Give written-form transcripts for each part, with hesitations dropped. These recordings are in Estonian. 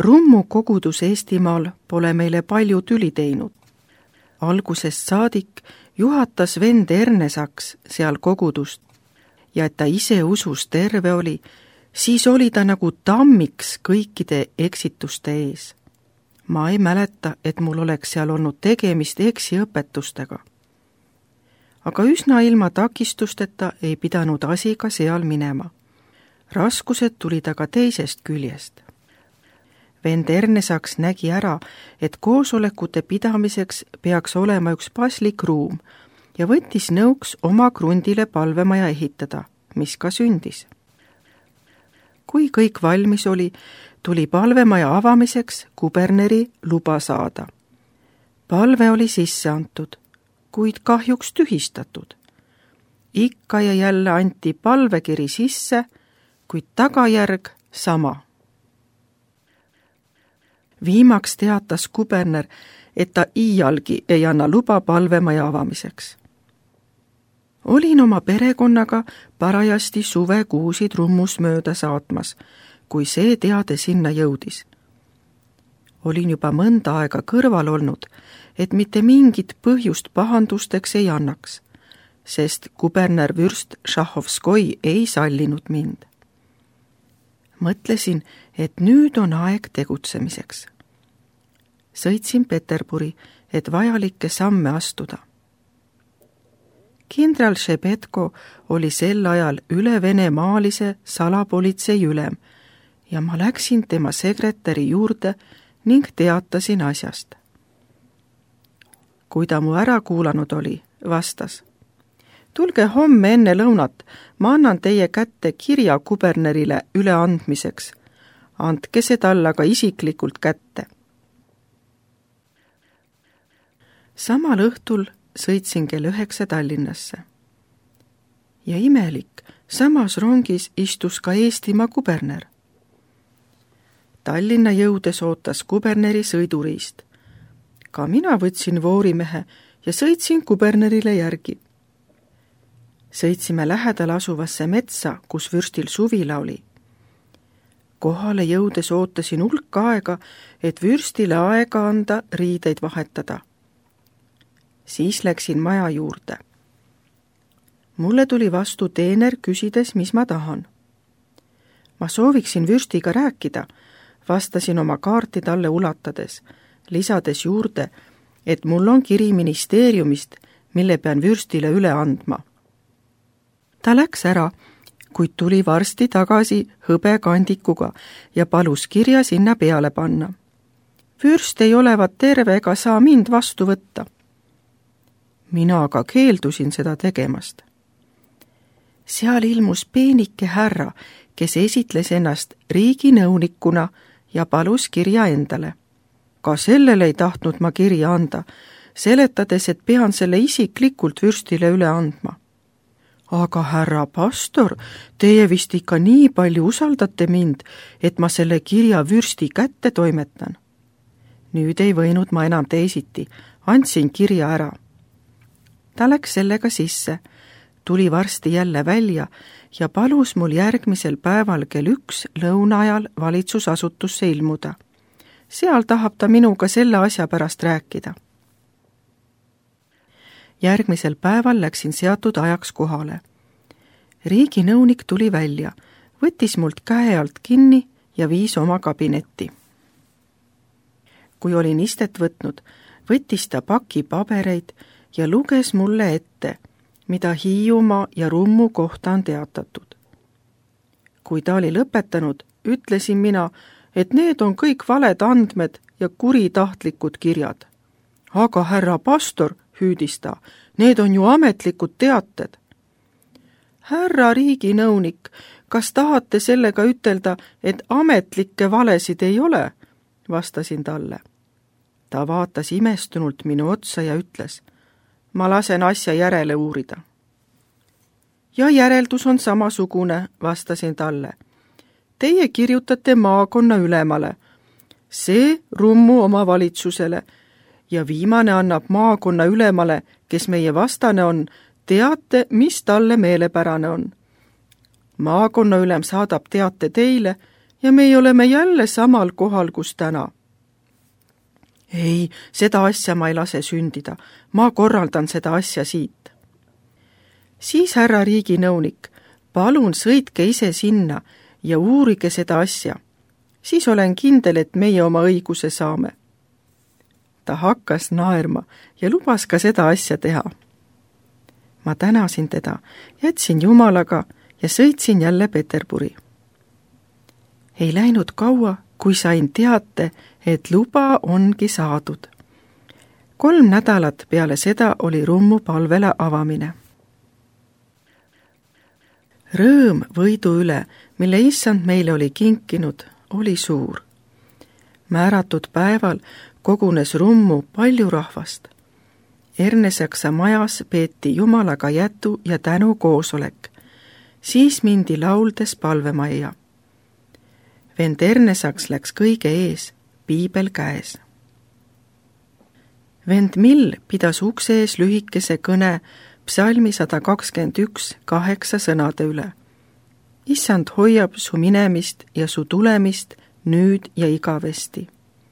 Rummu kogudus Eestimaal pole meile palju tüli teinud. Algusest saadik juhatas vend Ernesaks seal kogudust ja et ta ise usus terve oli, siis oli ta nagu tammiks kõikide eksituste ees. Ma ei mäleta, et mul oleks seal olnud tegemist eksiõpetustega. Aga üsna ilma takistusteta ei pidanud asi ka seal minema. Raskused tulid aga teisest küljest. Vend Ernesaks nägi ära, et koosolekute pidamiseks peaks olema üks paslik ruum ja võttis nõuks oma krundile palvemaja ehitada, mis ka sündis. Kui kõik valmis oli, tuli palvemaja avamiseks kuberneri luba saada. Palve oli sisse antud, kuid kahjuks tühistatud. Ikka ja jälle anti palvekiri sisse, kuid tagajärg sama. Viimaks teatas kuberner, et ta iialgi ei anna luba palvemaja avamiseks. Olin oma perekonnaga parajasti suvekuusid Rummus mööda saatmas, kui see teade sinna jõudis. Olin juba mõnda aega kõrval olnud, et mitte mingit põhjust pahandusteks ei annaks, sest kuberner vürst Šahovskoi ei sallinud mind. Mõtlesin, et nüüd on aeg tegutsemiseks. Sõitsin Peterburi, et vajalikke samme astuda. Kindral Šebetko oli sel ajal üle Venemaalise salapolitsei ülem ja ma läksin tema sekretäri juurde ning teatasin asjast. Kui ta mu ära kuulanud oli, vastas: tulge homme enne lõunat, ma annan teie kätte kirja kubernerile üleandmiseks. Andke see talle ka isiklikult kätte. Samal õhtul sõitsin kell 9 Tallinnasse. Ja imelik, samas rongis istus ka Eestimaa kuberner. Tallinna jõudes ootas kuberneri sõiduriist. Ka mina võtsin voorimehe ja sõitsin kubernerile järgi. Sõitsime lähedal asuvasse metsa, kus vürstil suvila oli. Kohale jõudes ootasin hulk aega, et vürstile aega anda riideid vahetada. Siis läksin maja juurde. Mulle tuli vastu teener küsides, mis ma tahan. Ma sooviksin vürstiga rääkida, vastasin oma kaarti talle ulatades, lisades juurde, et mul on kiri ministeeriumist, mille pean vürstile üle andma. Ta läks ära, kuid tuli varsti tagasi hõbekandikuga ja palus kirja sinna peale panna. Vürst ei olevat terve ega saa mind vastu võtta. Mina aga keeldusin seda tegemast. Seal ilmus peenike härra, kes esitles ennast riiginõunikuna ja palus kirja endale. Ka sellele ei tahtnud ma kirja anda, seletades, et pean selle isiklikult vürstile üle andma. Aga härra pastor, teie vist ikka nii palju usaldate mind, et ma selle kirja vürsti kätte toimetan. Nüüd ei võinud ma enam teisiti, andsin kirja ära. Ta läks sellega sisse, tuli varsti jälle välja ja palus mul järgmisel päeval kell 1 lõuna ajal valitsusasutusse ilmuda. Seal tahab ta minuga selle asja pärast rääkida. Järgmisel päeval läksin seatud ajaks kohale. Riiginõunik tuli välja, võttis mult käe alt kinni ja viis oma kabinetti. Kui olin istet võtnud, võttis ta paki pabereid ja luges mulle ette, mida Hiiumaa ja Rummu kohta on teatatud. Kui ta oli lõpetanud, ütlesin mina, et need on kõik valed andmed ja kuritahtlikud kirjad. Aga härra pastor, hüüdis ta, need on ju ametlikud teated. Härra riiginõunik, kas tahate sellega ütelda, et ametlikke valesid ei ole? Vastasin talle. Ta vaatas imestunult minu otsa ja ütles: ma lasen asja järele uurida. Ja järeldus on samasugune, vastasin talle. Teie kirjutate maakonna ülemale, see Rummu omavalitsusele ja viimane annab maakonna ülemale, kes meie vastane on, teate, mis talle meelepärane on. Maakonna ülem saadab teate teile ja me oleme jälle samal kohal, kus täna. Ei, seda asja ma ei lase sündida, ma korraldan seda asja siit. Siis härra riiginõunik, palun sõitke ise sinna ja uurige seda asja. Siis olen kindel, et meie oma õiguse saame. Ta hakkas naerma ja lubas ka seda asja teha. Ma tänasin teda, jätsin Jumalaga ja sõitsin jälle Peterburi. Ei läinud kaua, kui sain teate, et luba ongi saadud. 3 nädalat peale seda oli Rummu palvele avamine. Rõõm võidu üle, mille issand meile oli kinkinud, oli suur. Määratud päeval kogunes Rummu palju rahvast. Ernesaksa majas peeti Jumalaga jätu ja tänu koosolek. Siis mindi lauldes palvemajja. Vend Ernesaks läks kõige ees, piibel käes. Vend Mill pidas ukse ees lühikese kõne psalmi 121 8 sõnade üle. Issand hoiab su minemist ja su tulemist nüüd ja igavesti.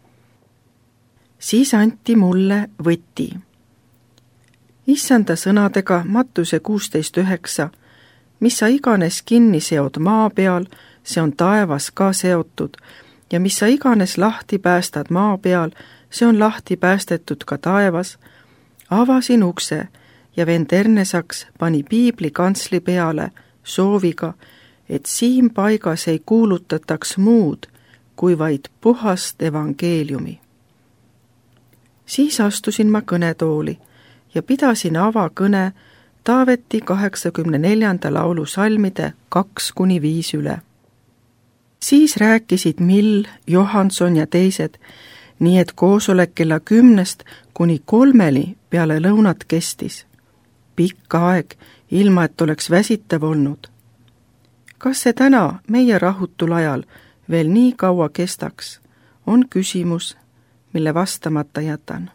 Siis anti mulle võti. Issanda sõnadega Mattuse 16:9, mis sa iganes kinni seod maa peal, see on taevas ka seotud, ja mis sa iganes lahti päästad maa peal, see on lahti päästetud ka taevas, avasin ukse ja vend Ernesaks pani piibli kantsli peale sooviga, et siin paigas ei kuulutataks muud kui vaid puhast evangeeliumi. Siis astusin ma kõnetooli ja pidasin avakõne Taaveti 84. laulu salmide 2-5 üle. Siis rääkisid Mill, Johanson ja teised, nii et koosolek kella 10 kuni 3 peale lõunat kestis. Pikk aeg, ilma et oleks väsitav olnud. Kas see täna, meie rahutul ajal, veel nii kaua kestaks, on küsimus, mille vastamata jätan.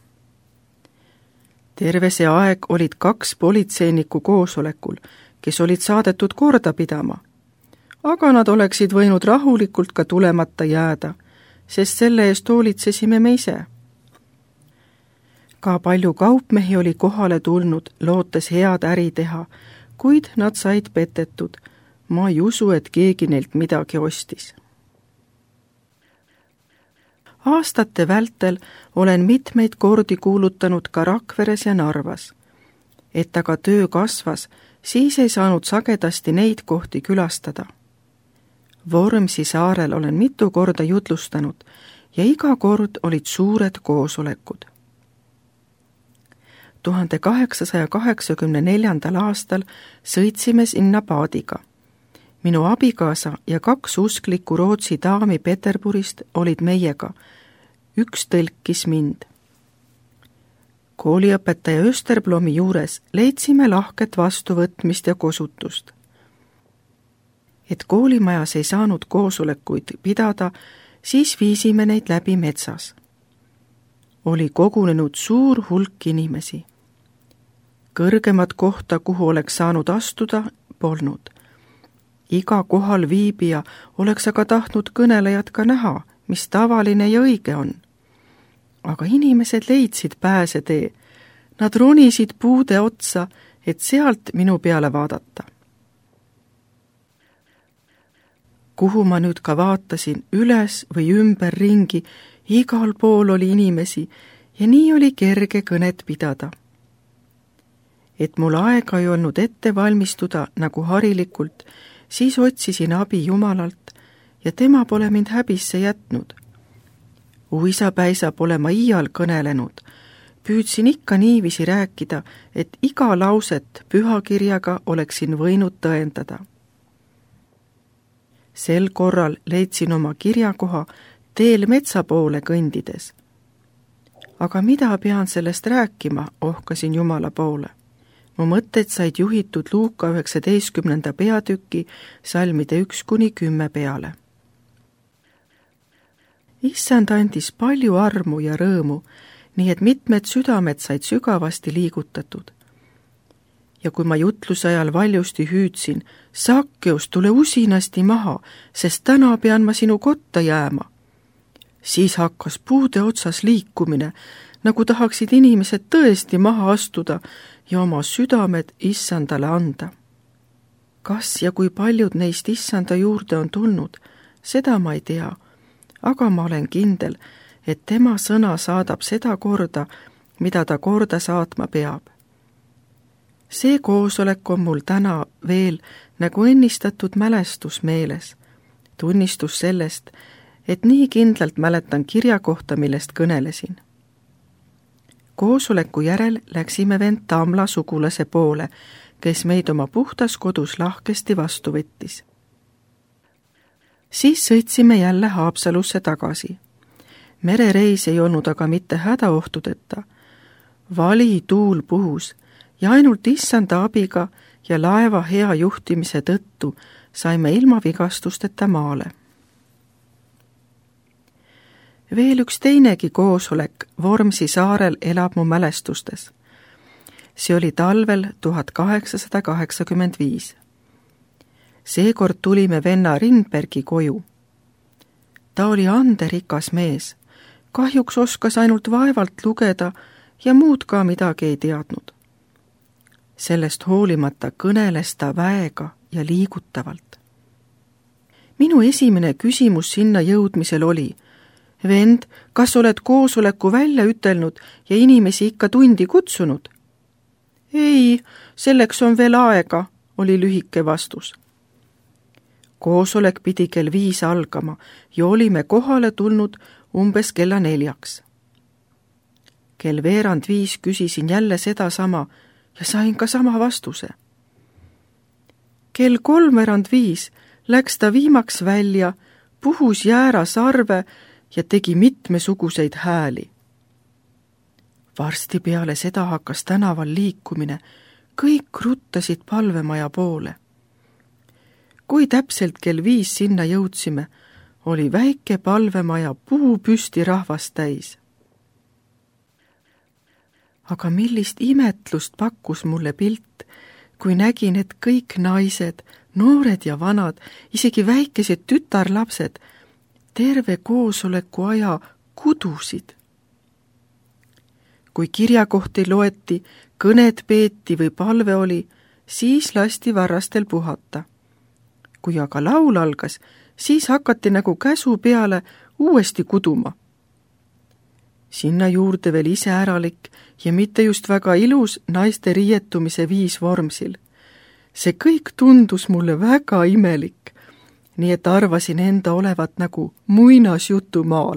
Terve see aeg olid 2 politseinikku koosolekul, kes olid saadetud korda pidama. Aga nad oleksid võinud rahulikult ka tulemata jääda, sest selle eest hoolitsesime me ise. Ka palju kaupmehi oli kohale tulnud, lootes head äri teha, kuid nad said petetud. Ma ei usu, et keegi neilt midagi ostis. Aastate vältel olen mitmeid kordi kuulutanud ka Rakveres ja Narvas. Et aga töö kasvas, siis ei saanud sagedasti neid kohti külastada. Vormsi saarel olen mitu korda jutlustanud ja iga kord olid suured koosolekud. 1884. aastal sõitsime sinna paadiga. Minu abikaasa ja 2 usklikku Rootsi daami Peterburist olid meiega. Üks tõlkis mind. Kooliõpetaja Österblomi juures leidsime lahket vastuvõtmist ja kosutust. Et koolimajas ei saanud koosolekuid pidada, siis viisime neid läbi metsas. Oli kogunenud suur hulk inimesi. Kõrgemat kohta, kuhu oleks saanud astuda, polnud. Iga kohal viibija oleks aga tahtnud kõnelejat ka näha, mis tavaline ja õige on. Aga inimesed leidsid pääsetee. Nad ronisid puude otsa, et sealt minu peale vaadata. Kuhu ma nüüd ka vaatasin, üles või ümber ringi, igal pool oli inimesi ja nii oli kerge kõnet pidada. Et mul aega ei olnud ette valmistuda nagu harilikult, siis otsisin abi Jumalalt ja tema pole mind häbisse jätnud. Uisapäisa pole ma iial kõnelenud. Püüdsin ikka niiviisi rääkida, et iga lauset pühakirjaga oleksin võinud tõendada. Sel korral leidsin oma kirjakoha teel metsa poole kõndides. Aga mida pean sellest rääkima, ohkasin Jumala poole. Mu mõtted said juhitud Luuka 19. peatüki salmide 1-10 peale. Issand andis palju armu ja rõõmu, nii et mitmed südamed said sügavasti liigutatud. ja kui ma jutluse ajal valjusti hüüdsin, Sakkeus, tule usinasti maha, sest täna pean ma sinu kotta jääma, siis hakkas puude otsas liikumine, nagu tahaksid inimesed tõesti maha astuda ja oma südamed issandale anda. Kas ja kui paljud neist issanda juurde on tulnud, seda ma ei tea, aga ma olen kindel, et tema sõna saadab seda korda, mida ta korda saatma peab. See koosolek on mul täna veel nagu ennistatud mälestus meeles, tunnistus sellest, et nii kindlalt mäletan kirja kohta, millest kõnelesin. Koosoleku järel läksime vend Tamla sugulase poole, kes meid oma puhtas kodus lahkesti vastu võttis. Siis sõitsime jälle Haapsalusse tagasi. Merereis ei olnud aga mitte hädaohtudeta. Vali tuul puhus ja ainult issanda abiga ja laeva hea juhtimise tõttu saime ilma vigastusteta maale. Veel üks teinegi koosolek Vormsi saarel elab mu mälestustes. See oli talvel 1885. Seekord tulime venna Rindbergi koju. Ta oli anderikas mees, kahjuks oskas ainult vaevalt lugeda ja muud ka midagi ei teadnud. Sellest hoolimata kõneles ta väega ja liigutavalt. Minu esimene küsimus sinna jõudmisel oli: vend, kas oled koosoleku välja ütelnud ja inimesi ikka tundi kutsunud? Ei, selleks on veel aega, oli lühike vastus. Koosolek pidi kell 5 algama ja olime kohale tulnud umbes kella 4. Kell 4:15 küsisin jälle sedasama ja sain ka sama vastuse. Kell 3:45 läks ta viimaks välja, puhus jäära sarve ja tegi mitmesuguseid hääli. Varsti peale seda hakkas tänaval liikumine, kõik ruttasid palvemaja poole. Kui täpselt kell 5 sinna jõudsime, oli väike palvemaja puupüsti rahvast täis. Aga millist imetlust pakkus mulle pilt, kui nägin, et kõik naised, noored ja vanad, isegi väikesed tütarlapsed, terve koosoleku aja kudusid. Kui kirjakohti loeti, kõned peeti või palve oli, siis lasti varrastel puhata. Kui aga laul algas, siis hakati nagu käsu peale uuesti kuduma. Sinna juurde veel iseäralik ja mitte just väga ilus naiste riietumise viis Vormsil. See kõik tundus mulle väga imelik, nii et arvasin enda olevat nagu muinasjutumaal.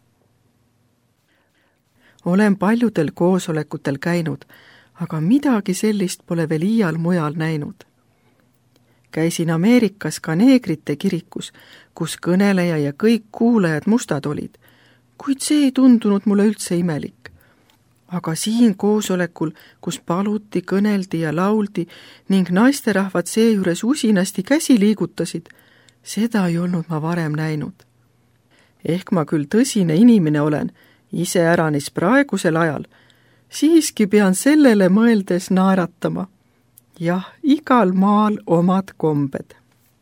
Olen paljudel koosolekutel käinud, aga midagi sellist pole veel iial mujal näinud. Käisin Ameerikas ka neegrite kirikus, kus kõneleja ja kõik kuulajad mustad olid, kuid see ei tundunud mulle üldse imelik. Aga siin koosolekul, kus paluti, kõneldi ja lauldi ning naisterahvad seejuures usinasti käsi liigutasid, seda ei olnud ma varem näinud. Ehk ma küll tõsine inimene olen, iseäranis praegusel ajal, siiski pean sellele mõeldes naeratama. Jah, igal maal omad kombed.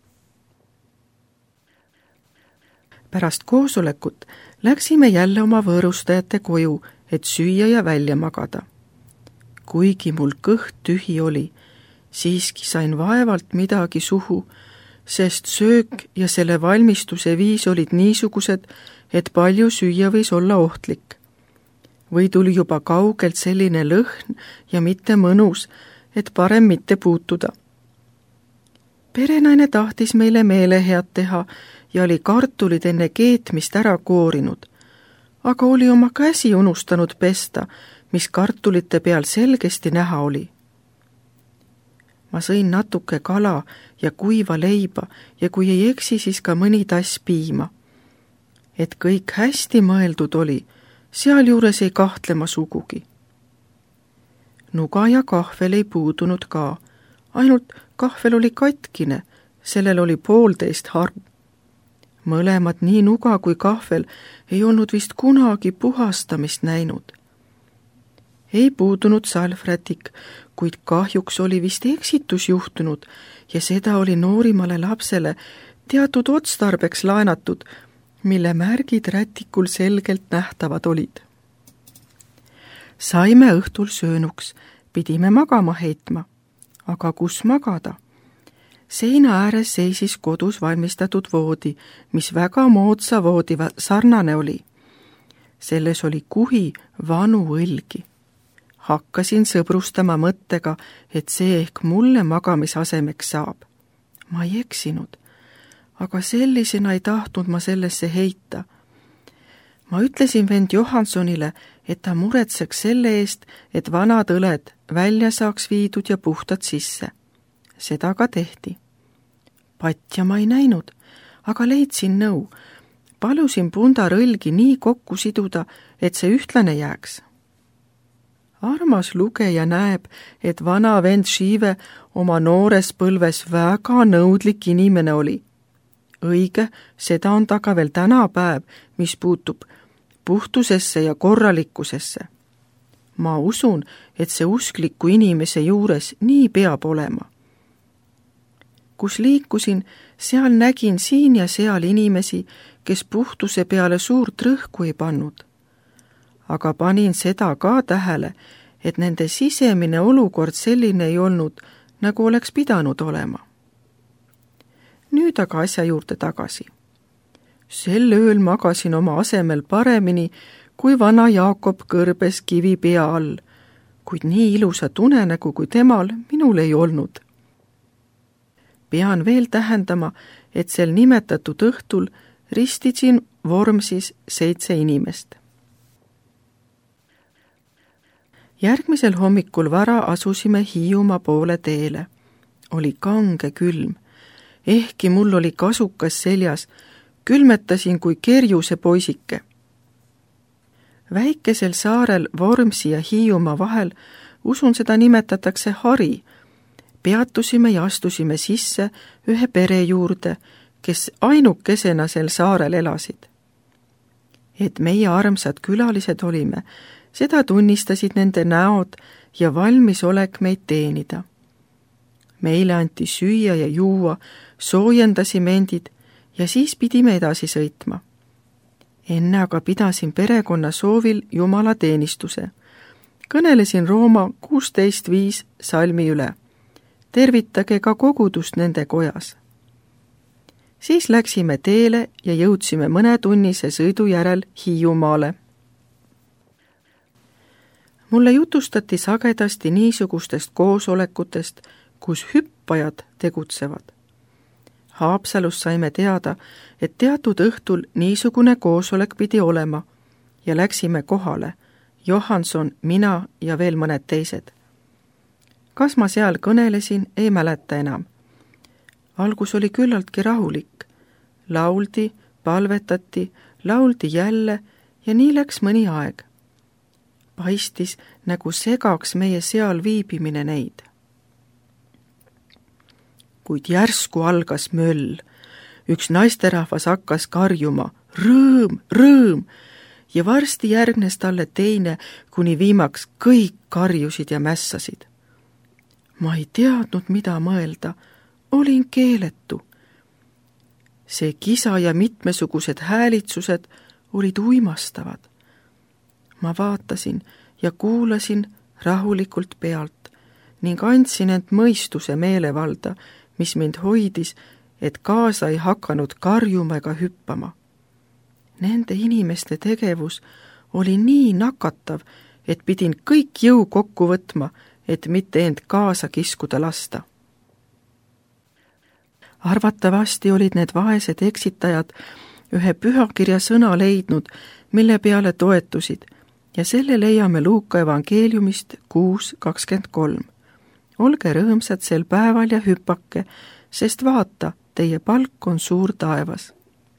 Pärast koosolekut läksime jälle oma võõrustajate koju, et süüa ja välja magada. Kuigi mul kõht tühi oli, siiski sain vaevalt midagi suhu, sest söök ja selle valmistuse viis olid niisugused, et palju süüa võis olla ohtlik. Või tuli juba kaugelt selline lõhn ja mitte mõnus, et parem mitte puutuda. Perenaine tahtis meile meelehead teha ja oli kartulid enne keetmist ära koorinud, aga oli oma käsi unustanud pesta, mis kartulite peal selgesti näha oli. Ma sõin natuke kala ja kuiva leiba ja kui ei eksi, siis ka mõni tass piima. Et kõik hästi mõeldud oli, sealjuures ei kahtlema sugugi. Nuga ja kahvel ei puudunud ka, ainult kahvel oli katkine, sellel oli 1,5 haru. Mõlemad, nii nuga kui kahvel, ei olnud vist kunagi puhastamist näinud. Ei puudunud salvrätik, kuid kahjuks oli vist eksitus juhtunud ja seda oli noorimale lapsele teatud otstarbeks laenatud, mille märgid rätikul selgelt nähtavad olid. Saime õhtul söönuks, pidime magama heitma, aga kus magada? Seina ääres seisis kodus valmistatud voodi, mis väga moodsa voodi sarnane oli. Selles oli kuhi vanu õlgi. Hakkasin sõbrustama mõttega, et see ehk mulle magamisasemeks saab. Ma ei eksinud, aga sellisena ei tahtnud ma sellesse heita. Ma ütlesin vend Johansonile, et ta muretseks selle eest, et vanad õled välja saaks viidud ja puhtad sisse. Seda ka tehti. Patja ma ei näinud, aga leidsin nõu. Palusin pundar õlgi nii kokku siduda, et see ühtlane jääks. Armas lugeja näeb, et vana vend Šiive oma noores põlves väga nõudlik inimene oli. Õige, seda on ta ka veel tänapäev, mis puutub puhtusesse ja korralikkusesse. Ma usun, et see uskliku inimese juures nii peab olema. Kus liikusin, seal nägin siin ja seal inimesi, kes puhtuse peale suurt rõhku ei pannud. Aga panin seda ka tähele, et nende sisemine olukord selline ei olnud, nagu oleks pidanud olema. Nüüd aga asja juurde tagasi. Sel ööl magasin oma asemel paremini, kui vana Jaakob kõrbes kivi pea all, kuid nii ilusat unenägu kui temal minul ei olnud. Pean veel tähendama, et sel nimetatud õhtul ristisin Vormsis 7 inimest. Järgmisel hommikul vara asusime Hiiumaa poole teele. Oli kange külm. Ehkki mul oli kasukas seljas, külmetasin kui kerjuse poisike. Väikesel saarel Vormsi ja Hiiumaa vahel, usun seda nimetatakse Hari, peatusime ja astusime sisse ühe pere juurde, kes ainukesena sel saarel elasid. Et meie armsad külalised olime, seda tunnistasid nende näod ja valmisolek meid teenida. Meile anti süüa ja juua, soojendasime endid ja siis pidime edasi sõitma. Enne aga pidasin perekonna soovil Jumala teenistuse. Kõnelesin Rooma 16.5 salmi üle. Tervitage ka kogudust nende kojas. Siis läksime teele ja jõudsime mõnetunnise sõidu järel Hiiumaale. Mulle jutustati sagedasti niisugustest koosolekutest, kus hüppajad tegutsevad. Haapsalus saime teada, et teatud õhtul niisugune koosolek pidi olema ja läksime kohale, Johanson, mina ja veel mõned teised. Kas ma seal kõnelesin, ei mäleta enam. Algus oli küllaltki rahulik. Lauldi, palvetati, lauldi jälle ja nii läks mõni aeg. Paistis, nagu segaks meie seal viibimine neid. Kuid järsku algas möll. Üks naisterahvas hakkas karjuma, rõõm, rõõm, ja varsti järgnes talle teine, kuni viimaks kõik karjusid ja mässasid. Ma ei teadnud, mida mõelda, olin keeletu. See kisa ja mitmesugused häälitsused olid uimastavad. Ma vaatasin ja kuulasin rahulikult pealt ning andsin end mõistuse meelevalda, mis mind hoidis, et kaasa ei hakanud karjuma ega hüppama. Nende inimeste tegevus oli nii nakatav, et pidin kõik jõu kokku võtma, et mitte end kaasa kiskuda lasta. Arvatavasti olid need vaesed eksitajad ühe pühakirja sõna leidnud, mille peale toetusid, ja selle leiame Luuka evangeeliumist 6.23. Olge rõõmsad sel päeval ja hüppake, sest vaata, teie palk on suur taevas.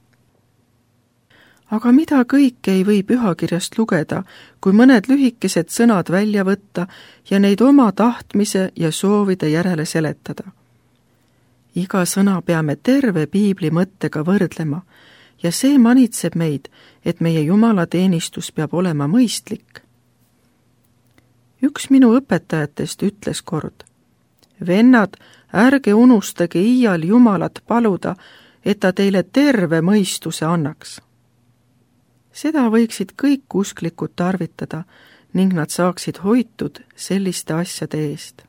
Aga mida kõike ei või pühakirjast lugeda, kui mõned lühikesed sõnad välja võtta ja neid oma tahtmise ja soovide järele seletada. Iga sõna peame terve piibli mõttega võrdlema ja see manitseb meid, et meie Jumala teenistus peab olema mõistlik. Üks minu õpetajatest ütles kord: vennad, ärge unustage iial Jumalat paluda, et ta teile terve mõistuse annaks. Seda võiksid kõik usklikud tarvitada ning nad saaksid hoitud selliste asjade eest.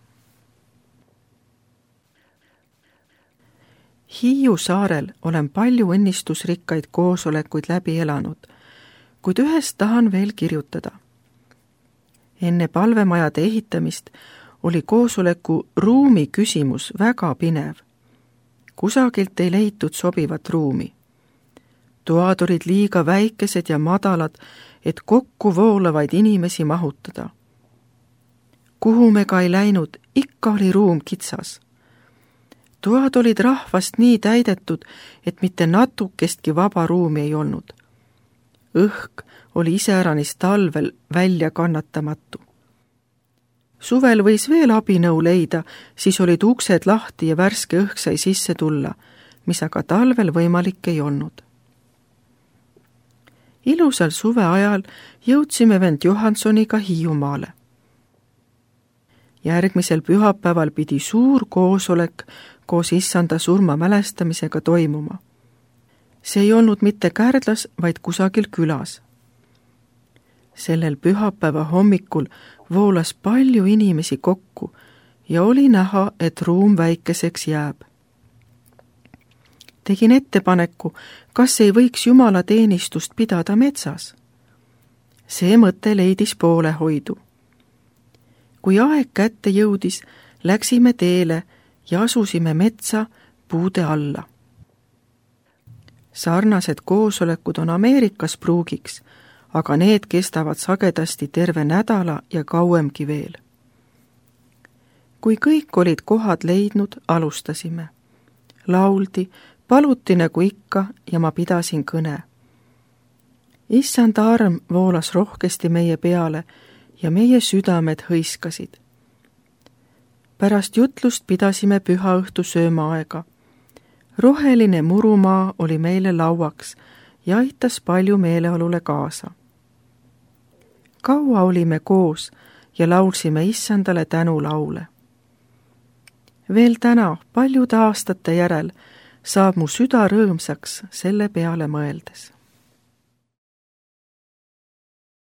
Hiiu saarel olen palju õnnistusrikkaid koosolekuid läbi elanud, kuid ühest tahan veel kirjutada. Enne palvemajade ehitamist oli koosoleku ruumi küsimus väga pinev. Kusagilt ei leitud sobivat ruumi. Toad olid liiga väikesed ja madalad, et kokku voolavaid inimesi mahutada. Kuhu me ka ei läinud, ikka oli ruum kitsas. Toad olid rahvast nii täidetud, et mitte natukestki vaba ruumi ei olnud. Õhk oli iseäranis talvel välja kannatamatu. Suvel võis veel abinõu leida, siis olid uksed lahti ja värske õhk sai sisse tulla, mis aga talvel võimalik ei olnud. Ilusal suve ajal jõudsime vend Johansoniga Hiiumaale. Järgmisel pühapäeval pidi suur koosolek koos issanda surma mälestamisega toimuma. See ei olnud mitte Kärdlas, vaid kusagil külas. Sellel pühapäeva hommikul voolas palju inimesi kokku ja oli näha, et ruum väikeseks jääb. Tegin ettepaneku, kas ei võiks Jumala teenistust pidada metsas. See mõte leidis poolehoidu. Kui aeg kätte jõudis, läksime teele ja asusime metsa puude alla. Sarnased koosolekud on Ameerikas pruugiks, aga need kestavad sagedasti terve nädala ja kauemgi veel. Kui kõik olid kohad leidnud, alustasime. Lauldi, paluti nagu ikka ja ma pidasin kõne. Issanda arm voolas rohkesti meie peale ja meie südamed hõiskasid. Pärast jutlust pidasime pühaõhtu söömaaega. Roheline murumaa oli meile lauaks ja aitas palju meeleolule kaasa. Kaua olime koos ja laulsime issandale tänulaule. Veel täna, paljude aastate järel, saab mu süda rõõmsaks selle peale mõeldes.